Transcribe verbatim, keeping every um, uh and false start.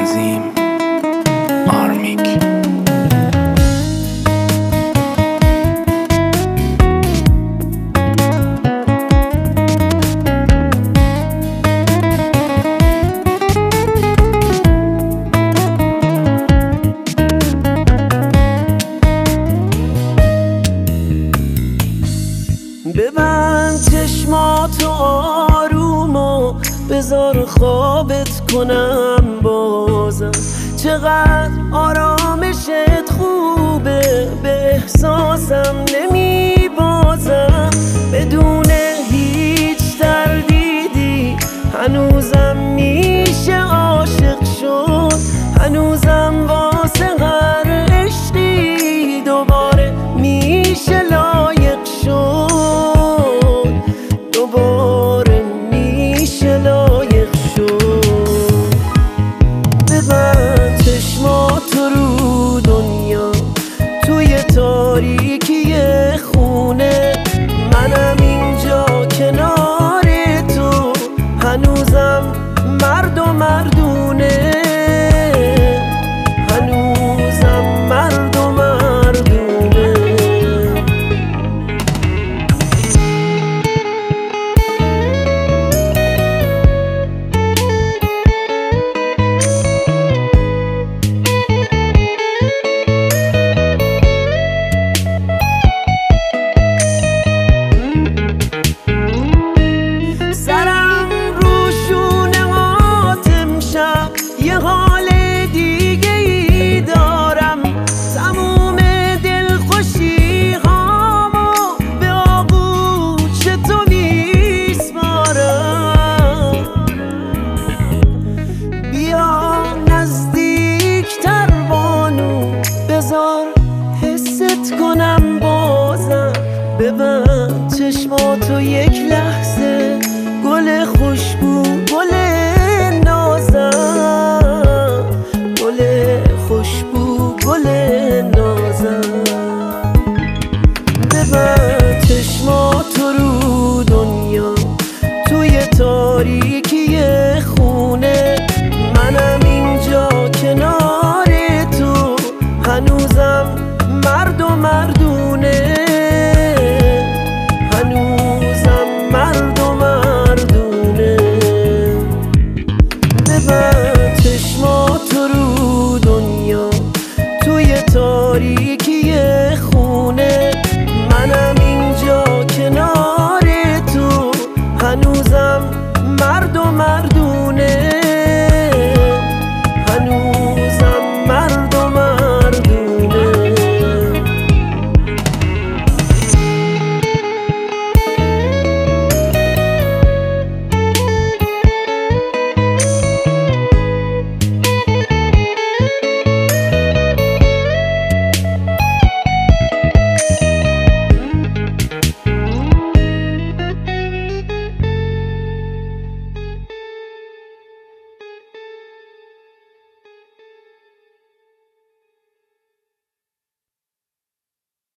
تنظیم آرمیک. ببند چشماتو آروم و بذار خوابت کنم بازم. چقدر آرامشت خوبه، به احساسم نمی بازم. بدون هیچ تردیدی هنوزم میشه عاشق شد. هنوزم واسه هر عشقی دوباره میشه لایق شد. دوباره میشه لایق شد. ببند چشماتو رو دنیا، توی تاریکی خونه. منم اینجا کنار تو، هنوزم مرد و مردونه. هنوزم مرد و مردونه. یه حال دیگه ای دارم. تموم دلخوشی هامو به آغوش تو میسپارم. بیا نزدیکتر بانو، بذار حست کنم بازم. ببند چشماتو یک لحظه، گل خوشبو گل نازم. گل خوشبو گل نازم. ببند چشماتو رو دنیا، توی تاریکی خونه. منم اینجا کنار تو، هنوزم مرد و مردونه. هنوزم مرد و مردونه. ببند چشماتو رو دنیا، توی تاریکی خونه. منم اینجا کنار تو، هنوزم مرد و مرد